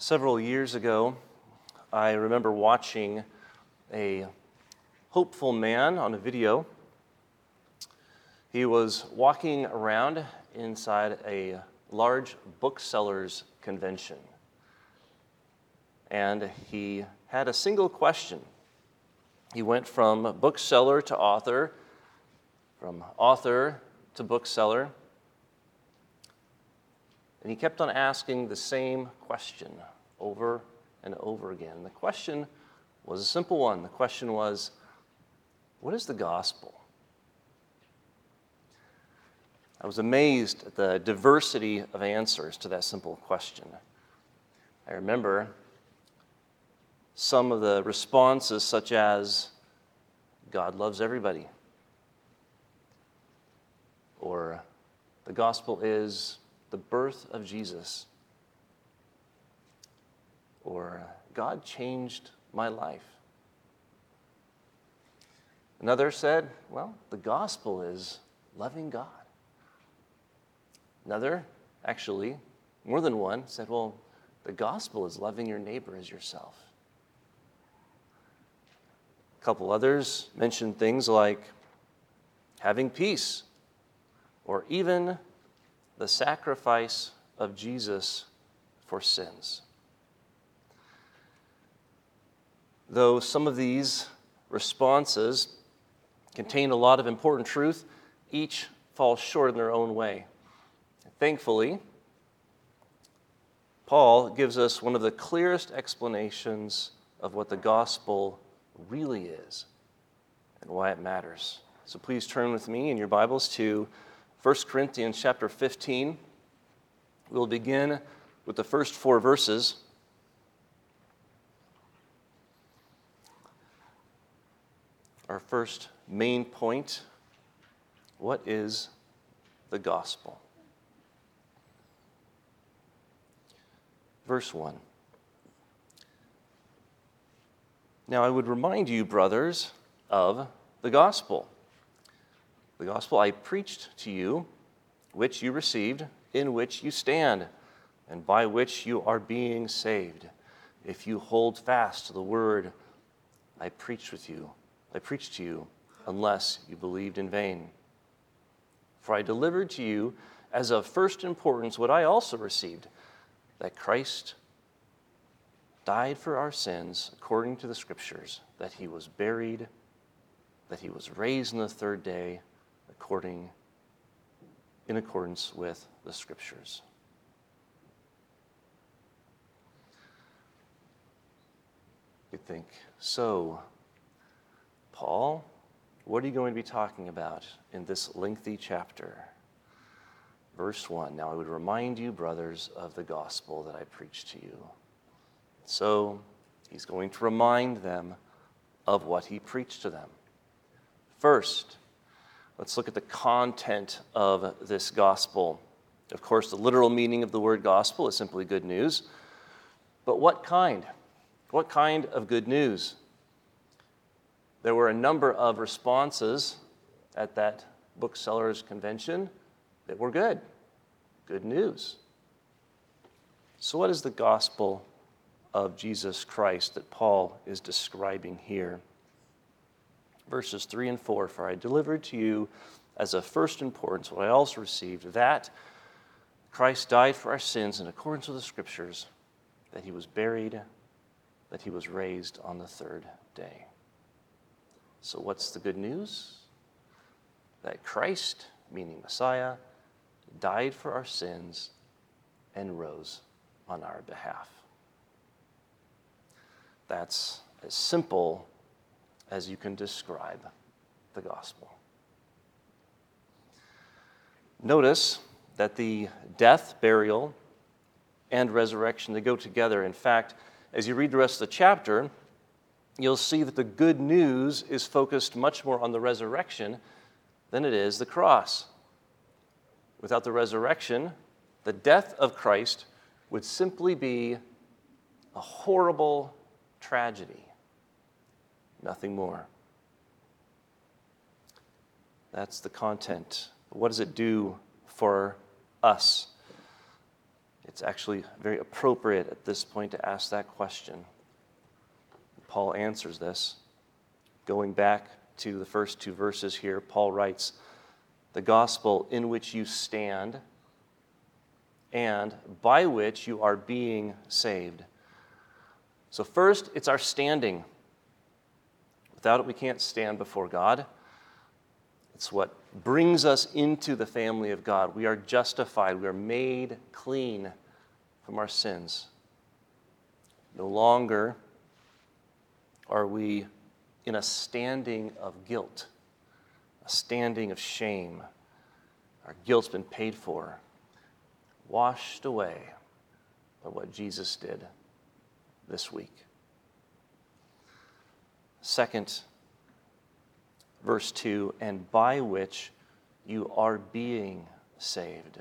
Several years ago, I remember watching a hopeful man on a video. He was walking around inside a large booksellers convention, and he had a single question. He went from bookseller to author, from author to bookseller, and he kept on asking the same question over and over again. The question was a simple one. The question was, what is the gospel? I was amazed at the diversity of answers to that simple question. I remember some of the responses such as, God loves everybody, or the gospel is the birth of Jesus, or God changed my life. Another said, well, the gospel is loving God. Another, actually, more than one, said, well, the gospel is loving your neighbor as yourself. A couple others mentioned things like having peace, or even the sacrifice of Jesus for sins. Though some of these responses contain a lot of important truth, each falls short in their own way. Thankfully, Paul gives us one of the clearest explanations of what the gospel really is and why it matters. So please turn with me in your Bibles to 1 Corinthians chapter 15. We'll begin with the first 4 verses. Our first main point, what is the gospel? Verse 1. Now I would remind you, brothers, of the gospel. The gospel I preached to you, which you received, in which you stand, and by which you are being saved, if you hold fast to the word I preached to you, unless you believed in vain. For I delivered to you as of first importance what I also received, that Christ died for our sins according to the Scriptures, that he was buried, that he was raised on the third day, in accordance with the Scriptures. You think, so, Paul, what are you going to be talking about in this lengthy chapter? Verse 1, now I would remind you, brothers, of the gospel that I preached to you. So, he's going to remind them of what he preached to them. First, let's look at the content of this gospel. Of course, the literal meaning of the word gospel is simply good news. But what kind? What kind of good news? There were a number of responses at that booksellers convention that were good. Good news. So what is the gospel of Jesus Christ that Paul is describing here? Verses 3 and 4, for I delivered to you as of first importance what I also received, that Christ died for our sins in accordance with the Scriptures, that he was buried, that he was raised on the third day. So what's the good news? That Christ, meaning Messiah, died for our sins and rose on our behalf. That's as simple as you can describe the gospel. Notice that the death, burial, and resurrection, they go together. In fact, as you read the rest of the chapter, you'll see that the good news is focused much more on the resurrection than it is the cross. Without the resurrection, the death of Christ would simply be a horrible tragedy. Nothing more. That's the content. What does it do for us? it's actually very appropriate at this point to ask that question. Paul answers this. Going back to the first two verses here, Paul writes, "The gospel in which you stand and by which you are being saved." So first, it's our standing. Without it, we can't stand before God. It's what brings us into the family of God. We are justified. We are made clean from our sins. No longer are we in a standing of guilt, a standing of shame. Our guilt's been paid for, washed away by what Jesus did this week. Second, verse 2, "and by which you are being saved."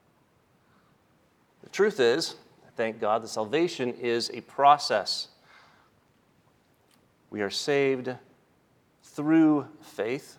The truth is, thank God, that salvation is a process. We are saved through faith,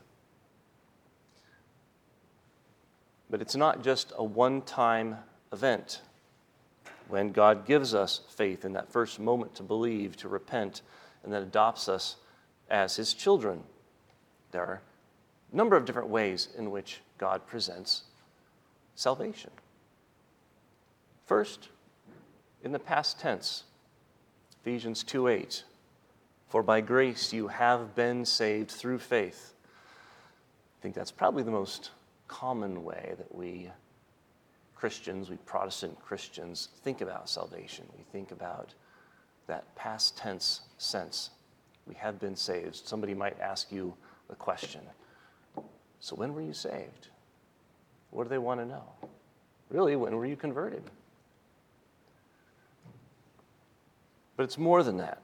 but it's not just a one-time event. When God gives us faith in that first moment to believe, to repent, and then adopts us as his children, there are a number of different ways in which God presents salvation. First, in the past tense, Ephesians 2:8, "For by grace you have been saved through faith." I think that's probably the most common way that we Christians, we Protestant Christians, think about salvation. We think about that past tense sense. We have been saved. Somebody might ask you the question, so when were you saved? What do they want to know? Really, when were you converted? But it's more than that.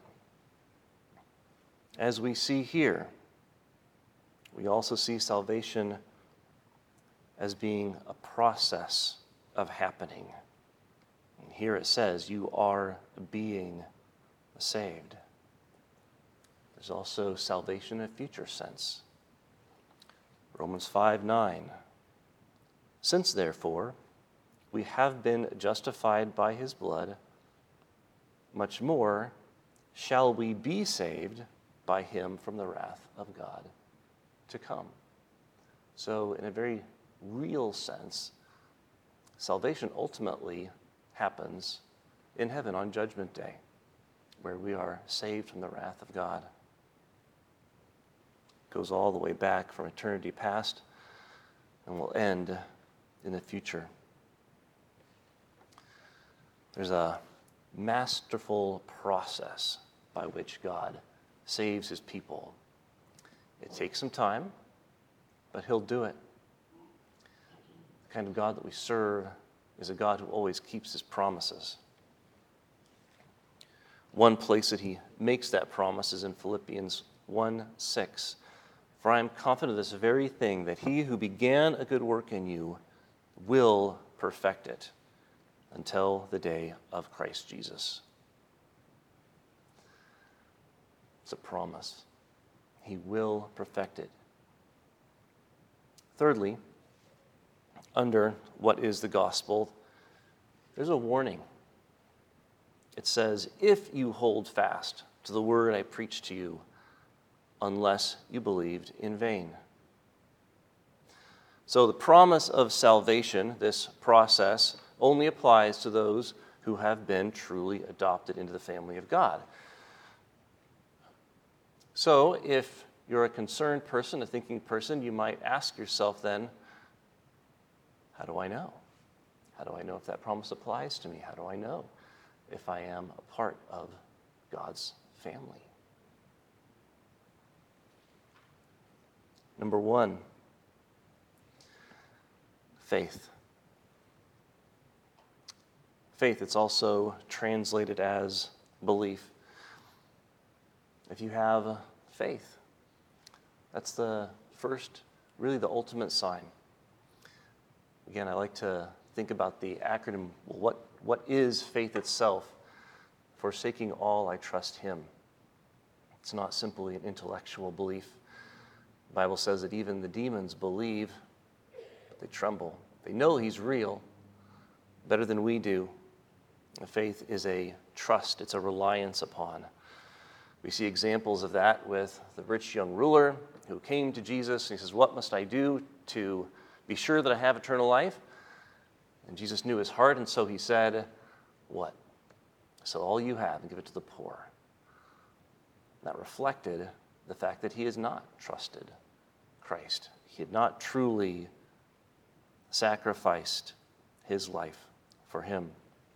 As we see here, we also see salvation as being a process of happening. And here it says, you are being saved. There's also salvation in a future sense. Romans 5:9. "Since therefore we have been justified by his blood, much more shall we be saved by him from the wrath of God to come." So in a very real sense, salvation ultimately happens in heaven on Judgment Day, where we are saved from the wrath of God. It goes all the way back from eternity past and will end in the future. There's a masterful process by which God saves his people. It takes some time, but he'll do it. The kind of God that we serve is a God who always keeps his promises. One place that he makes that promise is in Philippians 1:6. "For I am confident of this very thing, that he who began a good work in you will perfect it until the day of Christ Jesus." It's a promise. He will perfect it. Thirdly, under what is the gospel, there's a warning. It says, "If you hold fast to the word I preached to you, unless you believed in vain." So the promise of salvation, this process, only applies to those who have been truly adopted into the family of God. So if you're a concerned person, a thinking person, you might ask yourself then, how do I know? How do I know if that promise applies to me? How do I know if I am a part of God's family? Number one, faith. Faith, it's also translated as belief. If you have faith, that's the first, really the ultimate sign. Again, I like to think about the acronym, what is faith itself? "Forsaking all, I trust him." It's not simply an intellectual belief. The Bible says that even the demons believe, but they tremble. They know he's real better than we do. Faith is a trust, it's a reliance upon. We see examples of that with the rich young ruler who came to Jesus and he says, "What must I do to be sure that I have eternal life?" And Jesus knew his heart, and so he said, "What? Sell all you have and give it to the poor." That reflected the fact that he has not trusted Christ. He had not truly sacrificed his life for him.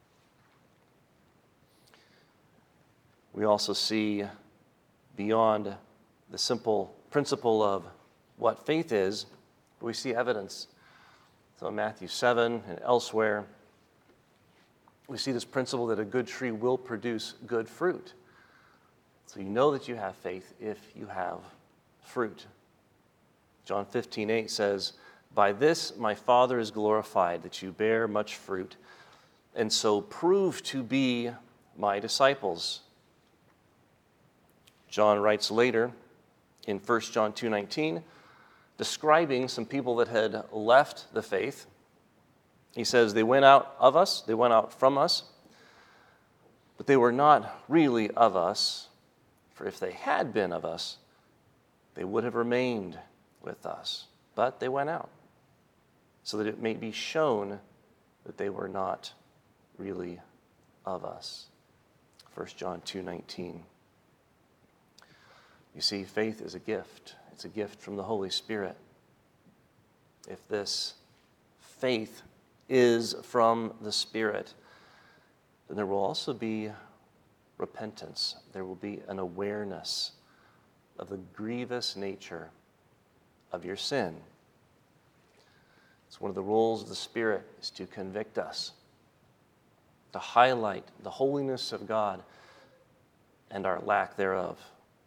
We also see beyond the simple principle of what faith is, we see evidence. So in Matthew 7 and elsewhere, we see this principle that a good tree will produce good fruit. So you know that you have faith if you have fruit. John 15:8 says, "By this my Father is glorified, that you bear much fruit, and so prove to be my disciples." John writes later in 1 John 2:19, describing some people that had left the faith. He says, "They went out of us, they went out from us, but they were not really of us. For if they had been of us, they would have remained with us. But they went out, so that it may be shown that they were not really of us." 1 John 2:19. You see, faith is a gift. It's a gift from the Holy Spirit. If this faith is from the Spirit, then there will also be repentance. There will be an awareness of the grievous nature of your sin. It's one of the roles of the Spirit is to convict us, to highlight the holiness of God and our lack thereof.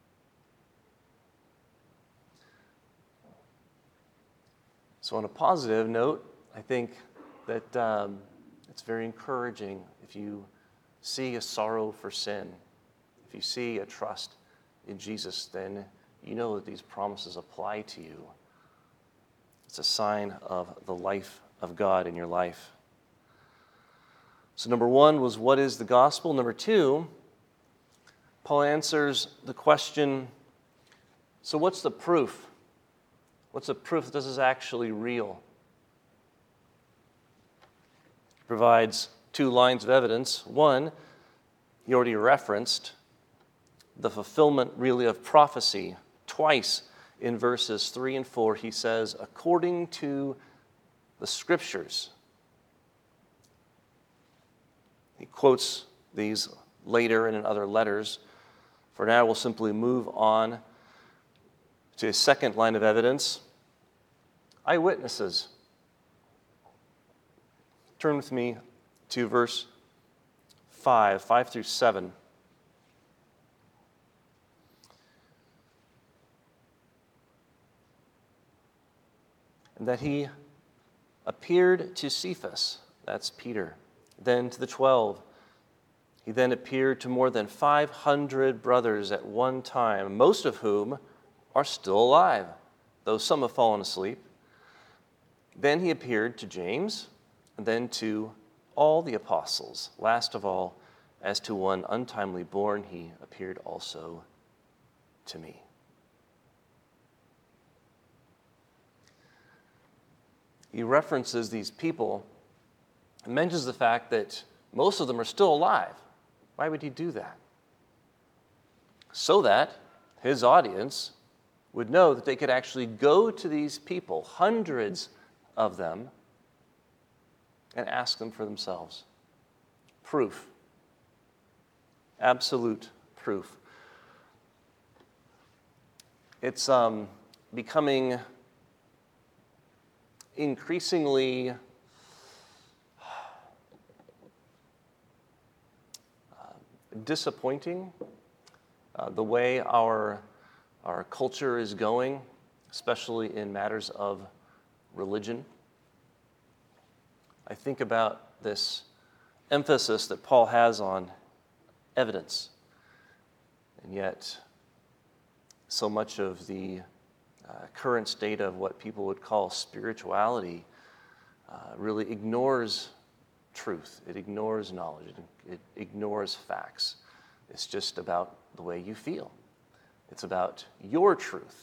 So on a positive note, I think that it's very encouraging if you see a sorrow for sin, if you see a trust in Jesus, then you know that these promises apply to you. It's a sign of the life of God in your life. So number one was, what is the gospel? Number two, Paul answers the question, so what's the proof? What's the proof that this is actually real? He provides two lines of evidence. One, he already referenced the fulfillment really of prophecy. Twice in verses 3 and 4, he says, according to the Scriptures. He quotes these later and in other letters. For now, we'll simply move on to a second line of evidence, eyewitnesses. Turn with me to verse 5 through 7. And that he appeared to Cephas, that's Peter, then to the 12. He then appeared to more than 500 brothers at one time, most of whom are still alive, though some have fallen asleep. Then he appeared to James, and then to all the apostles. Last of all, as to one untimely born, he appeared also to me. He references these people and mentions the fact that most of them are still alive. Why would he do that? So that his audience would know that they could actually go to these people, hundreds of them, and ask them for themselves. Proof. Absolute proof. It's becoming increasingly disappointing the way our culture is going, especially in matters of religion. I think about this emphasis that Paul has on evidence, and yet so much of the current state of what people would call spirituality really ignores truth. It ignores knowledge. It ignores facts. It's just about the way you feel. It's about your truth.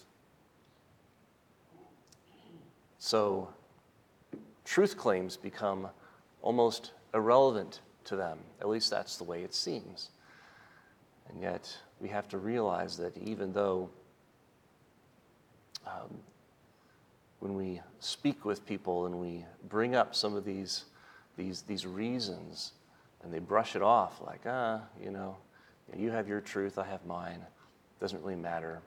So truth claims become almost irrelevant to them. At least that's the way it seems. And yet we have to realize that even though when we speak with people and we bring up some of these reasons and they brush it off like, you have your truth, I have mine, it doesn't really matter,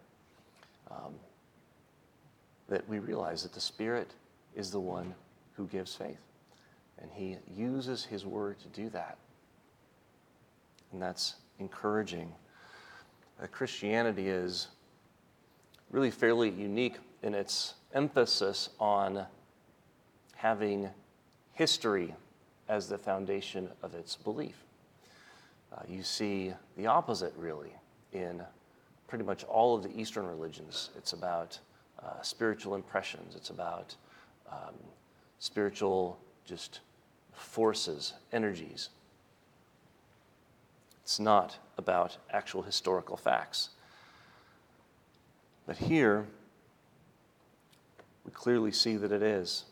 that we realize that the Spirit is the one who gives faith. And he uses his word to do that. And that's encouraging. Christianity is really fairly unique in its emphasis on having history as the foundation of its belief. You see the opposite, really, in pretty much all of the Eastern religions. It's about spiritual impressions. It's about spiritual just forces, energies. It's not about actual historical facts. But here, we clearly see that it is.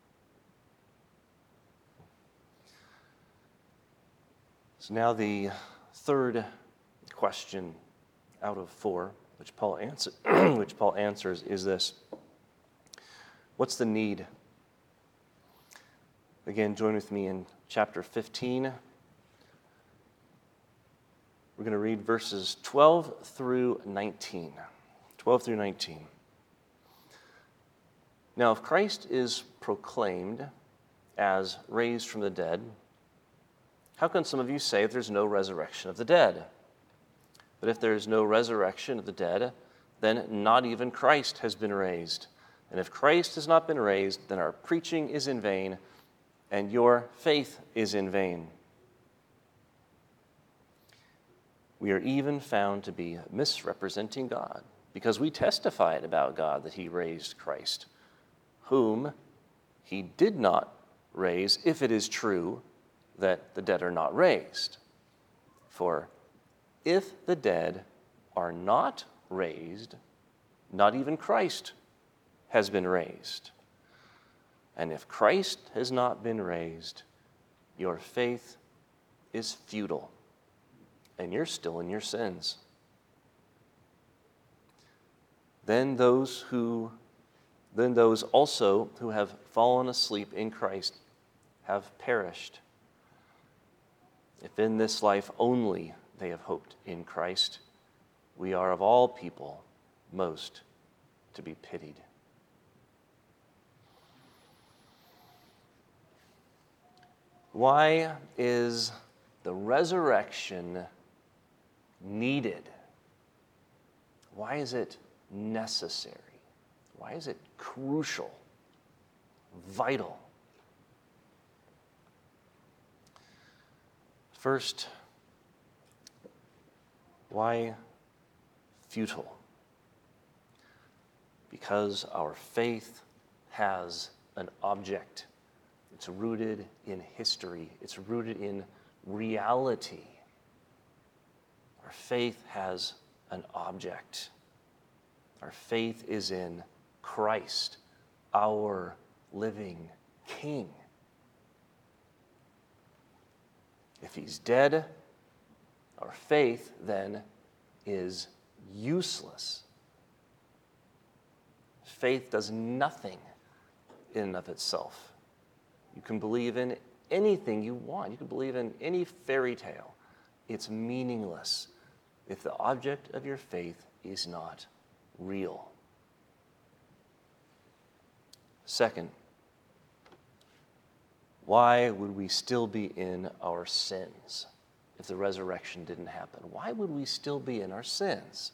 So now the third question out of 4, which Paul answers, is this: what's the need? Again, join with me in chapter 15. We're going to read verses 12 through 19. 12 through 19. Now, if Christ is proclaimed as raised from the dead, how can some of you say there's no resurrection of the dead? But if there is no resurrection of the dead, then not even Christ has been raised. And if Christ has not been raised, then our preaching is in vain, and your faith is in vain. We are even found to be misrepresenting God, because we testified about God that he raised Christ, whom he did not raise, if it is true that the dead are not raised. For if the dead are not raised, not even Christ has been raised. And if Christ has not been raised, your faith is futile, and you're still in your sins. Then those also who have fallen asleep in Christ have perished. If in this life only they have hoped in Christ, we are of all people most to be pitied. Why is the resurrection needed? Why is it necessary? Why is it crucial, vital? First, why futile? Because our faith has an object. It's rooted in history. It's rooted in reality. Our faith has an object. Our faith is in Christ, our living King. If he's dead, our faith then is useless. Faith does nothing in and of itself. You can believe in anything you want. You can believe in any fairy tale. It's meaningless if the object of your faith is not real. Second, why would we still be in our sins if the resurrection didn't happen? Why would we still be in our sins?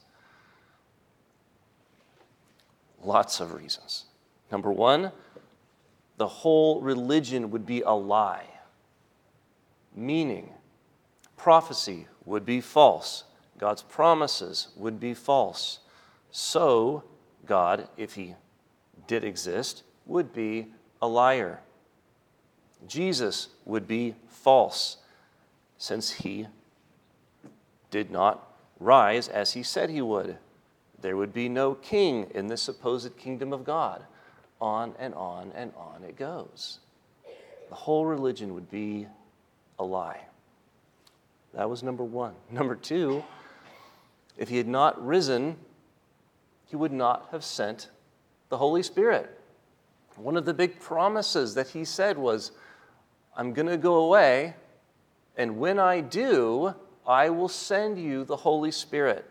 Lots of reasons. Number one, the whole religion would be a lie, meaning prophecy would be false. God's promises would be false. So God, if he did exist, would be a liar. Jesus would be false, since he did not rise as he said he would. There would be no king in the supposed kingdom of God. On and on and on it goes. The whole religion would be a lie. That was number one. Number two, if he had not risen, he would not have sent the Holy Spirit. One of the big promises that he said was, I'm going to go away, and when I do, I will send you the Holy Spirit.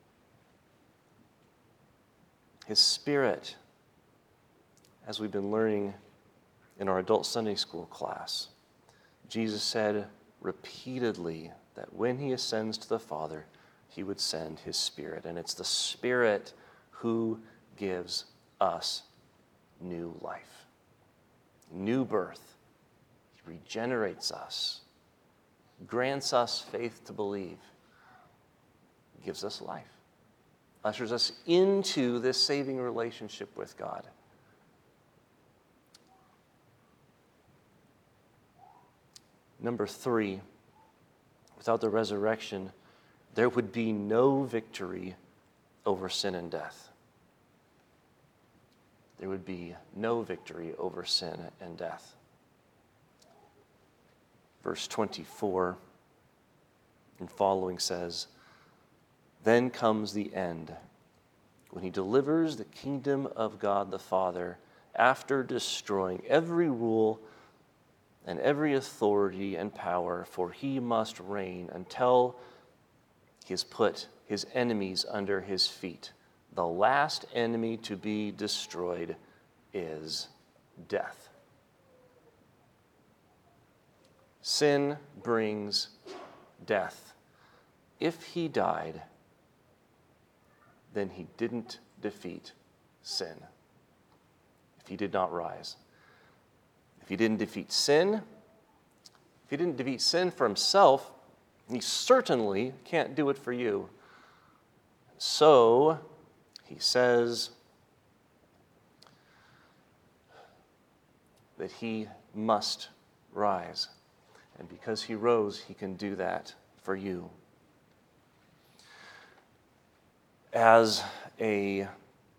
His Spirit, as we've been learning in our adult Sunday school class, Jesus said repeatedly that when he ascends to the Father, he would send his Spirit. And it's the Spirit who gives us new life, new birth. He regenerates us, grants us faith to believe, gives us life, ushers us into this saving relationship with God. Number three, without the resurrection, there would be no victory over sin and death. There would be no victory over sin and death. Verse 24 and following says, then comes the end, when he delivers the kingdom of God the Father after destroying every rule and every authority and power, for he must reign until he has put his enemies under his feet. The last enemy to be destroyed is death. Sin brings death. If he died, then he didn't defeat sin. If he did not rise. If he didn't defeat sin, if he didn't defeat sin for himself, he certainly can't do it for you. So, he says that he must rise. And because he rose, he can do that for you. As a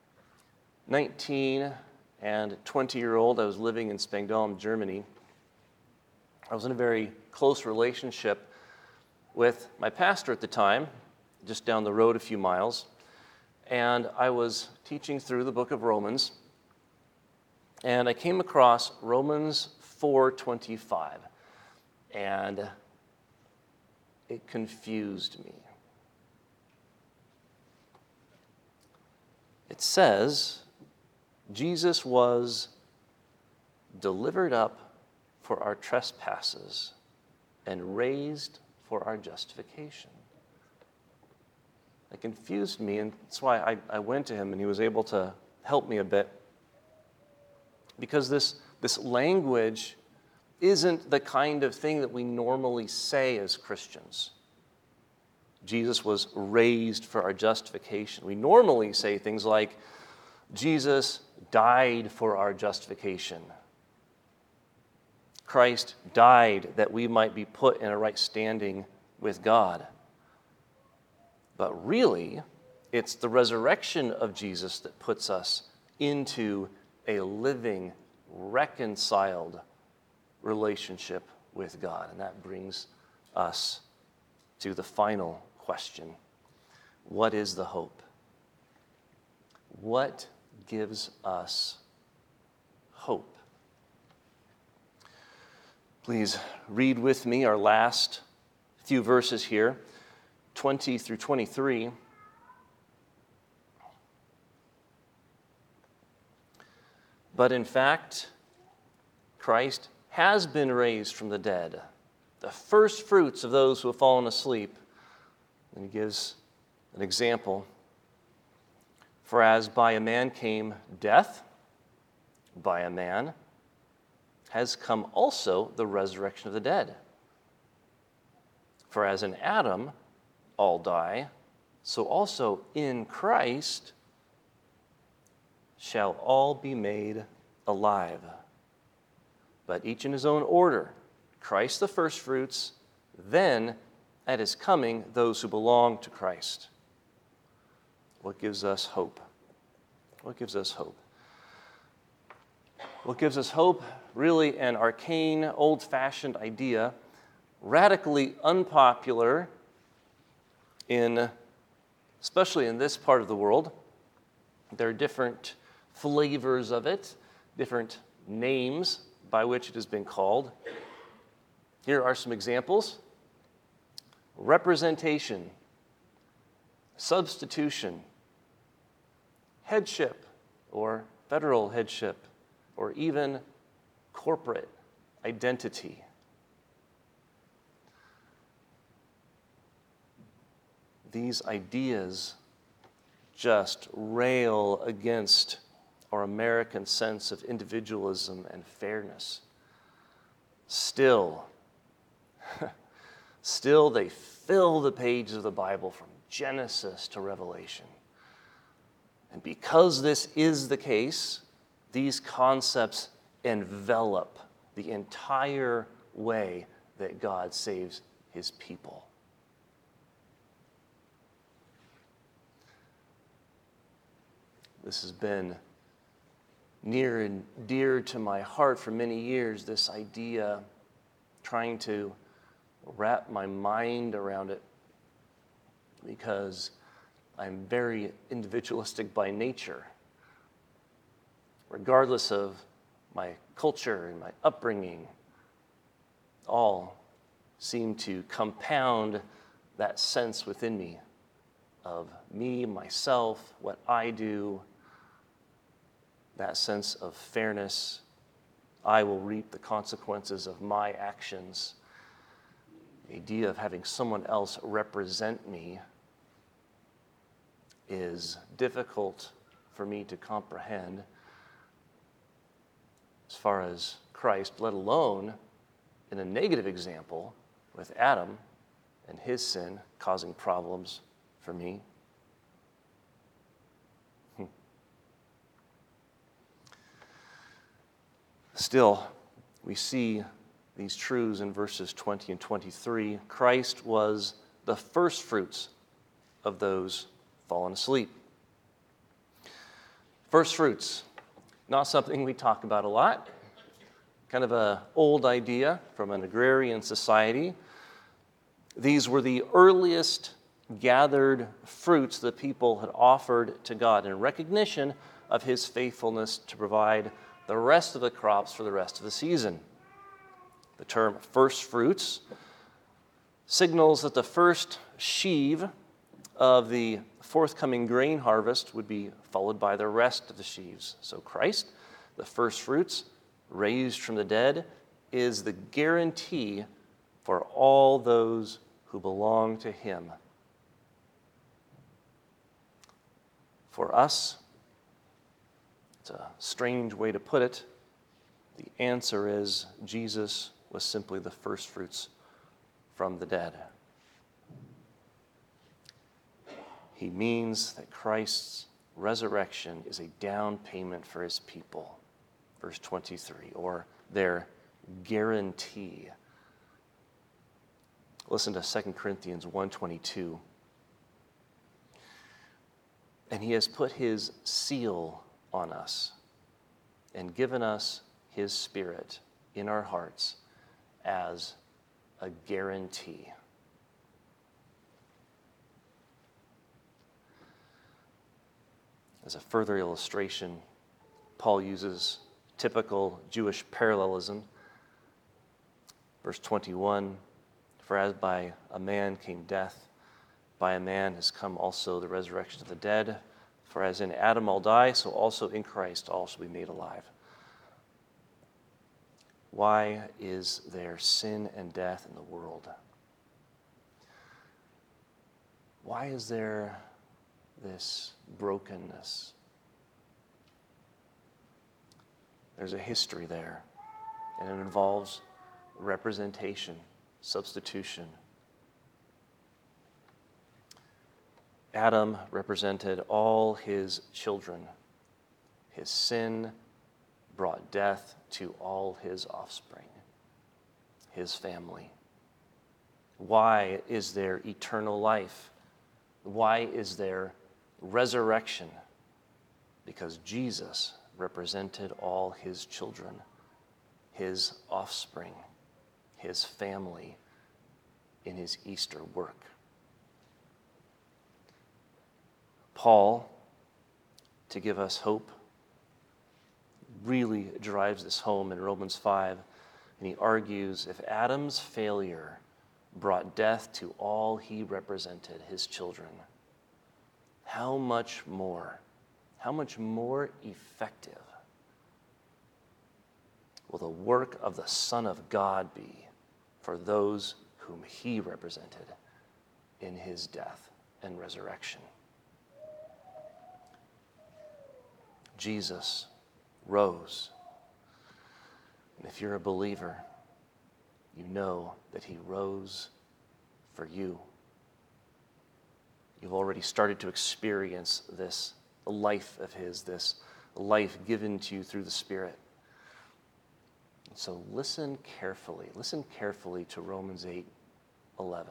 19 and 20-year-old, I was living in Spangdahlem, Germany. I was in a very close relationship with my pastor at the time, just down the road a few miles. And I was teaching through the book of Romans, and I came across Romans 4:25, and it confused me. It says, Jesus was delivered up for our trespasses and raised for our justification. It confused me, and that's why I went to him, and he was able to help me a bit. Because this language isn't the kind of thing that we normally say as Christians. Jesus was raised for our justification. We normally say things like, Jesus died for our justification. Christ died that we might be put in a right standing with God. But really, it's the resurrection of Jesus that puts us into a living, reconciled relationship with God. And that brings us to the final question. What is the hope? What gives us hope? Please read with me our last few verses here, 20 through 23. But in fact, Christ has been raised from the dead, the first fruits of those who have fallen asleep. And he gives an example. For as by a man came death, by a man has come also the resurrection of the dead. For as in Adam all die, so also in Christ shall all be made alive. but each in his own order. Christ the firstfruits, then at his coming, those who belong to Christ. What gives us hope? What gives us hope? What gives us hope? Really an arcane, old-fashioned idea, radically unpopular especially in this part of the world. There are different flavors of it, different names by which it has been called. Here are some examples. Representation, substitution, headship or federal headship, or even corporate identity. These ideas just rail against our American sense of individualism and fairness. Still, they fill the pages of the Bible from Genesis to Revelation. And because this is the case, these concepts envelop the entire way that God saves his people. This has been near and dear to my heart for many years, this idea, trying to wrap my mind around it, because I'm very individualistic by nature. Regardless of my culture and my upbringing, all seem to compound that sense within me of me, myself, what I do, that sense of fairness. I will reap the consequences of my actions. The idea of having someone else represent me is difficult for me to comprehend as far as Christ, let alone in a negative example with Adam and his sin causing problems for me. Still, we see these truths in verses 20 and 23. Christ was the firstfruits of those fallen asleep. First fruits, not something we talk about a lot. Kind of an old idea from an agrarian society. These were the earliest gathered fruits the people had offered to God in recognition of his faithfulness to provide the rest of the crops for the rest of the season. The term first fruits signals that the first sheaf of the forthcoming grain harvest would be followed by the rest of the sheaves. So Christ, the first fruits, raised from the dead, is the guarantee for all those who belong to him. For us, it's a strange way to put it. The answer is Jesus was simply the first fruits from the dead. He means that Christ's resurrection is a down payment for his people. Verse 23, or their guarantee. Listen to 2 Corinthians 1:22. And he has put his seal on us and given us his Spirit in our hearts as a guarantee. As a further illustration, Paul uses typical Jewish parallelism. Verse 21, for as by a man came death, by a man has come also the resurrection of the dead. For as in Adam all die, so also in Christ all shall be made alive. Why is there sin and death in the world? Why is there this brokenness? There's a history there, and it involves representation, substitution. Adam represented all his children. His sin brought death to all his offspring, his family. Why is there eternal life? Why is there resurrection? Because Jesus represented all his children, his offspring, his family in his Easter work. Paul, to give us hope, really drives this home in Romans 5, and he argues if Adam's failure brought death to all he represented, his children, how much more effective will the work of the Son of God be for those whom he represented in his death and resurrection? Jesus rose. And if you're a believer, you know that he rose for you. You've already started to experience this life of his, this life given to you through the Spirit. So listen carefully to Romans 8:11.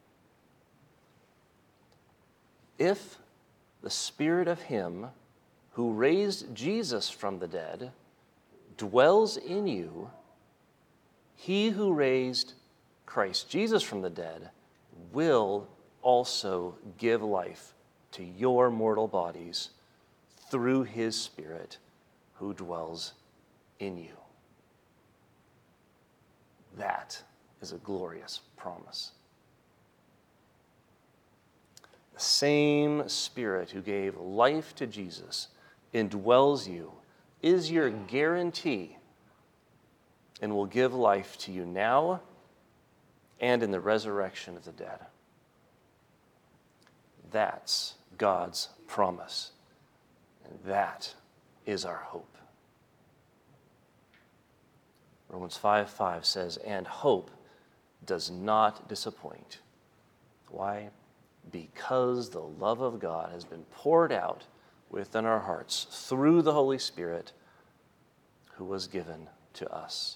If the Spirit of him who raised Jesus from the dead dwells in you, he who raised Christ Jesus from the dead will also give life to your mortal bodies through his Spirit who dwells in you. That is a glorious promise. The same Spirit who gave life to Jesus indwells you, is your guarantee, and will give life to you now and in the resurrection of the dead. That's God's promise, and that is our hope. Romans 5:5 says, and hope does not disappoint. Why? Because the love of God has been poured out within our hearts through the Holy Spirit who was given to us.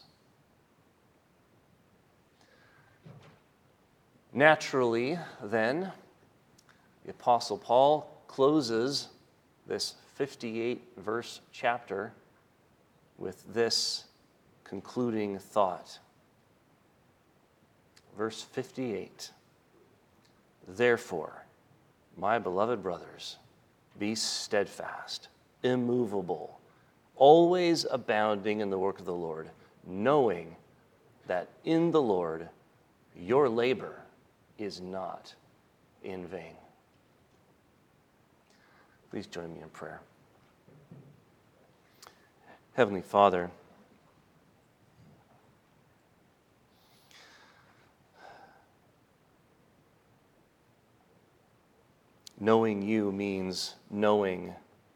Naturally, then, the Apostle Paul closes this 58-verse chapter with this concluding thought. Verse 58, therefore, my beloved brothers, be steadfast, immovable, always abounding in the work of the Lord, knowing that in the Lord your labor is not in vain. Please join me in prayer. Heavenly Father, knowing you means knowing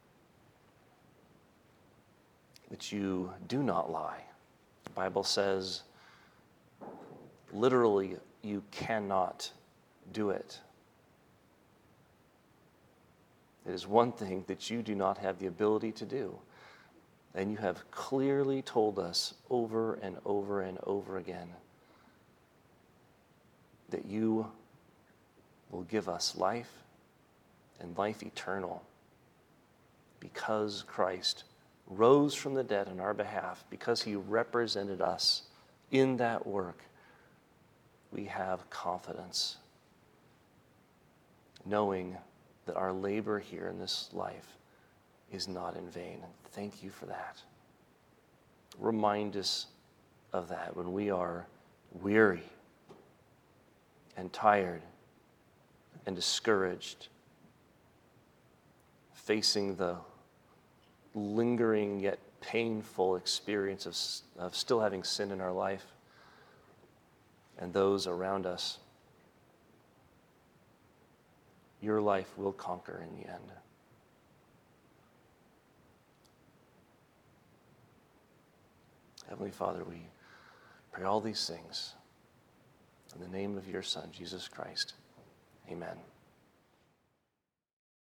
that you do not lie. The Bible says, literally, you cannot do it. It is one thing that you do not have the ability to do. And you have clearly told us over and over and over again that you will give us life and life eternal because Christ rose from the dead on our behalf, because he represented us in that work. We have confidence, knowing that our labor here in this life is not in vain. Thank you for that. Remind us of that when we are weary and tired and discouraged, facing the lingering yet painful experience of still having sin in our life and those around us. Your life will conquer in the end. Heavenly Father, we pray all these things in the name of your Son, Jesus Christ. Amen.